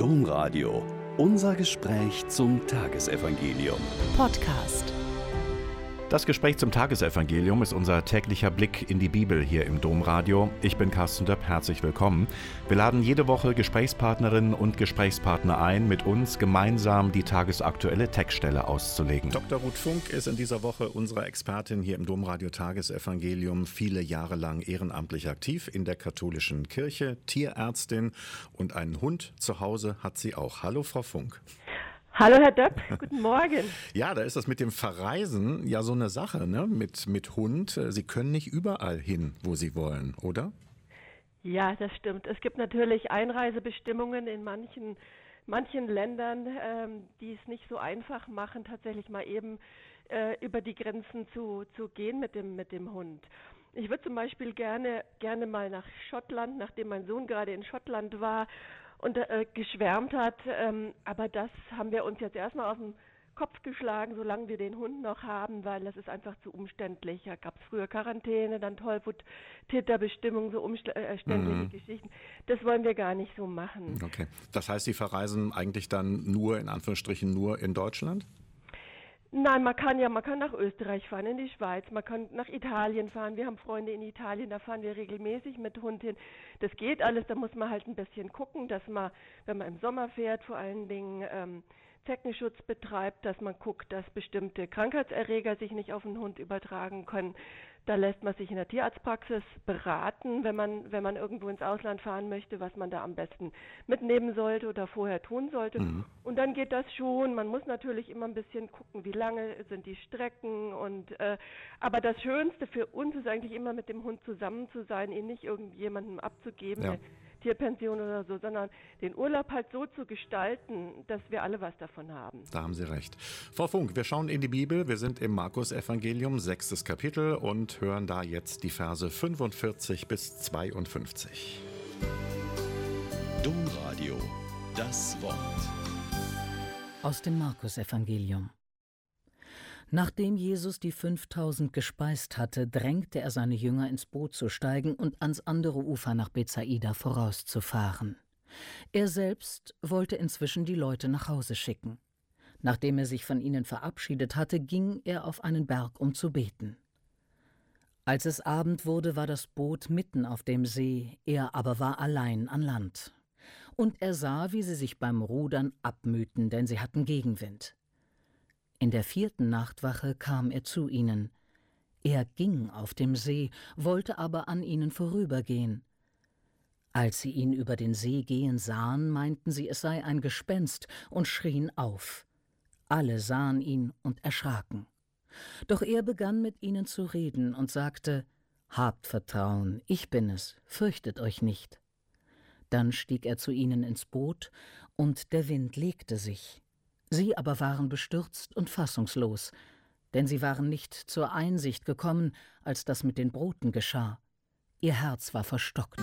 Domradio. Unser Gespräch zum Tagesevangelium. Podcast. Das Gespräch zum Tagesevangelium ist unser täglicher Blick in die Bibel hier im Domradio. Ich bin Carsten Döpp, herzlich willkommen. Wir laden jede Woche Gesprächspartnerinnen und Gesprächspartner ein, mit uns gemeinsam die tagesaktuelle Textstelle auszulegen. Dr. Ruth Funk ist in dieser Woche unsere Expertin hier im Domradio Tagesevangelium, viele Jahre lang ehrenamtlich aktiv in der katholischen Kirche, Tierärztin und einen Hund zu Hause hat sie auch. Hallo Frau Funk. Hallo Herr Döpp, guten Morgen. Ja, da ist das mit dem Verreisen ja so eine Sache, ne? Mit Hund. Sie können nicht überall hin, wo Sie wollen, oder? Ja, das stimmt. Es gibt natürlich Einreisebestimmungen in manchen Ländern, die es nicht so einfach machen, tatsächlich mal eben über die Grenzen zu gehen mit dem Hund. Ich würde zum Beispiel gerne mal nach Schottland, nachdem mein Sohn gerade in Schottland war und geschwärmt hat, aber das haben wir uns jetzt erstmal auf den Kopf geschlagen, solange wir den Hund noch haben, weil das ist einfach zu umständlich. Da gab es früher Quarantäne, dann Tollwut-Täterbestimmung, so umständliche Geschichten. Das wollen wir gar nicht so machen. Okay, das heißt, Sie verreisen eigentlich dann nur, in Anführungsstrichen, nur in Deutschland? Nein, man kann nach Österreich fahren, in die Schweiz, man kann nach Italien fahren. Wir haben Freunde in Italien, da fahren wir regelmäßig mit Hund hin. Das geht alles, da muss man halt ein bisschen gucken, dass man, wenn man im Sommer fährt, vor allen Dingen Zeckenschutz betreibt, dass man guckt, dass bestimmte Krankheitserreger sich nicht auf den Hund übertragen können. Da lässt man sich in der Tierarztpraxis beraten, wenn man irgendwo ins Ausland fahren möchte, was man da am besten mitnehmen sollte oder vorher tun sollte. Und dann geht das schon. Man muss natürlich immer ein bisschen gucken, wie lange sind die Strecken aber das Schönste für uns ist eigentlich immer mit dem Hund zusammen zu sein, ihn nicht irgendjemandem abzugeben, eine Tierpension oder so, sondern den Urlaub halt so zu gestalten, dass wir alle was davon haben. Da haben Sie recht. Frau Funk, wir schauen in die Bibel. Wir sind im Markus-Evangelium, 6. Kapitel und hören da jetzt die Verse 45 bis 52. Domradio. Das Wort. Aus dem Markus-Evangelium. Nachdem Jesus die 5000 gespeist hatte, drängte er seine Jünger, ins Boot zu steigen und ans andere Ufer nach Bethsaida vorauszufahren. Er selbst wollte inzwischen die Leute nach Hause schicken. Nachdem er sich von ihnen verabschiedet hatte, ging er auf einen Berg, um zu beten. Als es Abend wurde, war das Boot mitten auf dem See, er aber war allein an Land. Und er sah, wie sie sich beim Rudern abmühten, denn sie hatten Gegenwind. In der 4. Nachtwache kam er zu ihnen. Er ging auf dem See, wollte aber an ihnen vorübergehen. Als sie ihn über den See gehen sahen, meinten sie, es sei ein Gespenst und schrien auf. Alle sahen ihn und erschraken. Doch er begann mit ihnen zu reden und sagte: Habt Vertrauen, ich bin es, fürchtet euch nicht. Dann stieg er zu ihnen ins Boot, und der Wind legte sich. Sie aber waren bestürzt und fassungslos, denn sie waren nicht zur Einsicht gekommen, als das mit den Broten geschah. Ihr Herz war verstockt.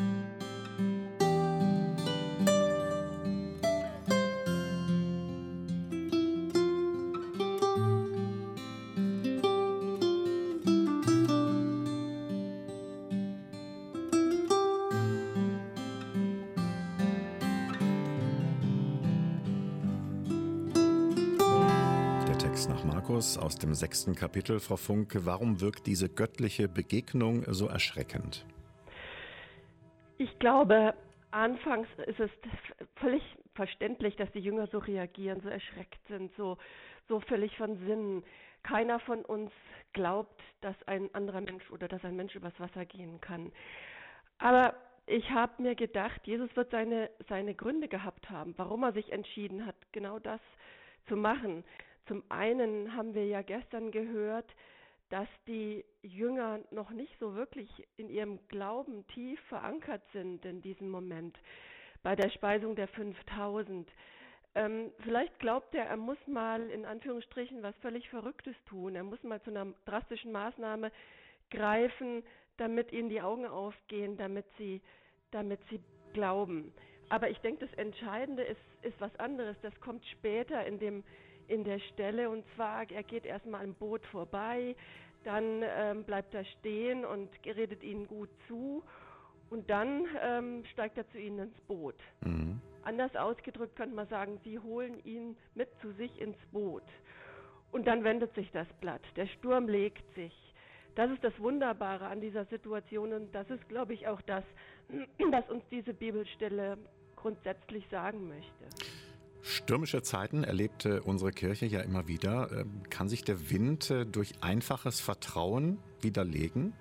Nach Markus aus dem 6. Kapitel. Frau Funke, warum wirkt diese göttliche Begegnung so erschreckend? Ich glaube, anfangs ist es völlig verständlich, dass die Jünger so reagieren, so erschreckt sind, so völlig von Sinnen. Keiner von uns glaubt, dass ein anderer Mensch oder dass ein Mensch übers Wasser gehen kann. Aber ich habe mir gedacht, Jesus wird seine Gründe gehabt haben, warum er sich entschieden hat, genau das zu machen. Zum einen haben wir ja gestern gehört, dass die Jünger noch nicht so wirklich in ihrem Glauben tief verankert sind in diesem Moment bei der Speisung der 5000. Vielleicht glaubt er muss mal in Anführungsstrichen was völlig Verrücktes tun. Er muss mal zu einer drastischen Maßnahme greifen, damit ihnen die Augen aufgehen, damit sie glauben. Aber ich denke, das Entscheidende ist was anderes. Das kommt später in der Stelle, und zwar, er geht erstmal am Boot vorbei, dann bleibt er stehen und redet ihnen gut zu und dann steigt er zu ihnen ins Boot. Anders ausgedrückt könnte man sagen, sie holen ihn mit zu sich ins Boot. Und dann wendet sich das Blatt, der Sturm legt sich. Das ist das Wunderbare an dieser Situation und das ist, glaube ich, auch das, was uns diese Bibelstelle grundsätzlich sagen möchte. Stürmische Zeiten erlebte unsere Kirche ja immer wieder. Kann sich der Wind durch einfaches Vertrauen widerlegen?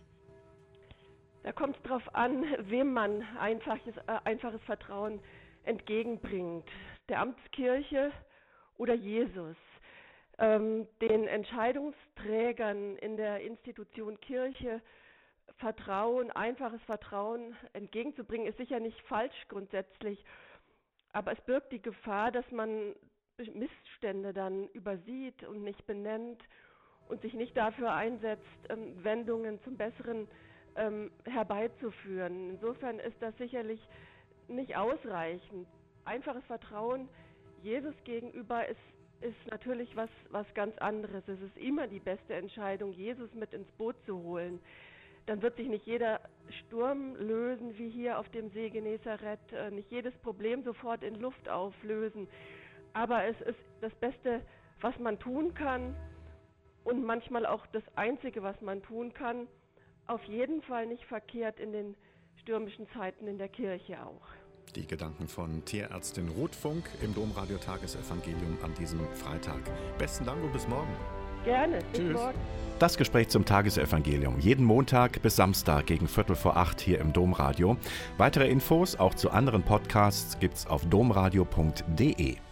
Da kommt es darauf an, wem man einfaches Vertrauen entgegenbringt. Der Amtskirche oder Jesus. Den Entscheidungsträgern in der Institution Kirche einfaches Vertrauen entgegenzubringen, ist sicher nicht falsch grundsätzlich, aber es birgt die Gefahr, dass man Missstände dann übersieht und nicht benennt und sich nicht dafür einsetzt, Wendungen zum Besseren herbeizuführen. Insofern ist das sicherlich nicht ausreichend. Einfaches Vertrauen Jesus gegenüber ist natürlich was ganz anderes. Es ist immer die beste Entscheidung, Jesus mit ins Boot zu holen. Dann wird sich nicht jeder Sturm lösen, wie hier auf dem See Genezareth, nicht jedes Problem sofort in Luft auflösen. Aber es ist das Beste, was man tun kann und manchmal auch das Einzige, was man tun kann. Auf jeden Fall nicht verkehrt in den stürmischen Zeiten in der Kirche auch. Die Gedanken von Tierärztin Ruth Funk im Domradio Tagesevangelium an diesem Freitag. Besten Dank und bis morgen. Gerne, bis Tschüss. morgen. Das Gespräch zum Tagesevangelium. Jeden Montag bis Samstag gegen 7:45 hier im Domradio. Weitere Infos auch zu anderen Podcasts gibt's auf domradio.de.